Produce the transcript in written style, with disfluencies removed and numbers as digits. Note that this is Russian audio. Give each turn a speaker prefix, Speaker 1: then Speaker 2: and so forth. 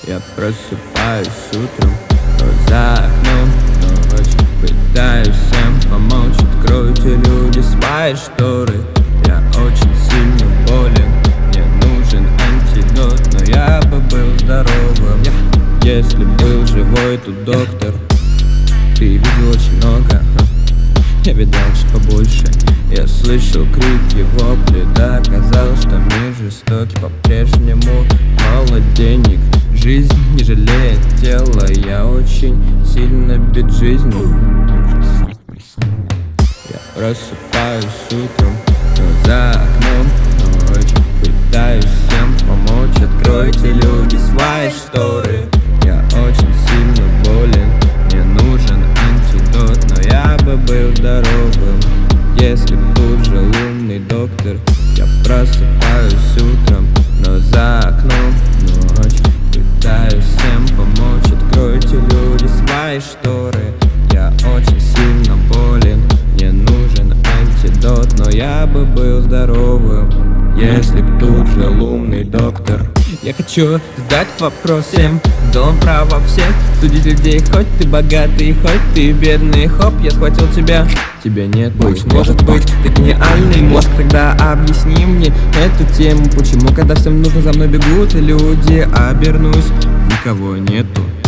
Speaker 1: Я просыпаюсь утром, но за окном ночь. Пытаюсь всем помочь, откройте, люди, свои шторы. Я очень сильно болен, мне нужен антидот, но я бы был здоровым, если был живой тут доктор. Ты видел очень много, я видал чуть побольше. Я слышал крики, вопли, да, казалось, что мир жестокий по-прежнему. Мало денег, жизнь не жалеет тела. Я очень сильно бит жизнью. Я просыпаюсь утром, но за окном ночь. Пытаюсь всем помочь, откройте, люди, свои шторы. Я очень сильно болен, мне нужен антидот, но я бы был здоровым, если б тут же лунный доктор. Я просыпаюсь утром, но за окном ночь. Пытаюсь всем помочь, откройте, люди, свои шторы. Я очень сильно болен, мне нужен антидот, но я бы был здоровым, если б тут же лунный доктор. Я хочу задать вопрос всем, дом права всех, судить людей, хоть ты богатый, хоть ты бедный. Хоп, я схватил тебя, тебя нет больше. Может быть, ты гениальный мозг, тогда объясни мне эту тему. Почему, когда всем нужно, за мной бегут люди, обернусь, никого нету.